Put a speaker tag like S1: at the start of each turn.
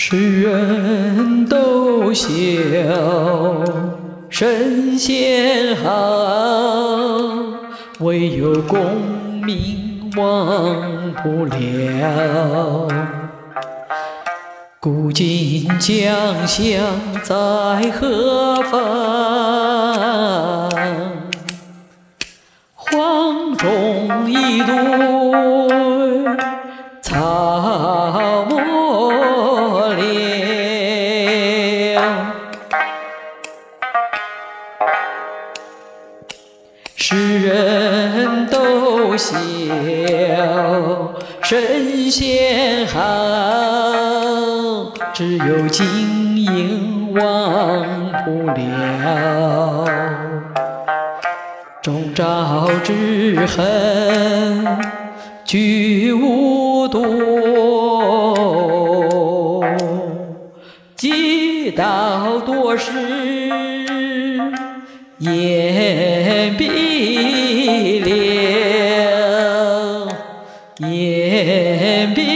S1: 世人都笑神仙好，唯有功名忘不了。古今将相在何方？荒冢一堆草木了。世人都笑神仙好，只有金银忘不了。终朝之恨俱无多，劫道多时眼闭了，眼闭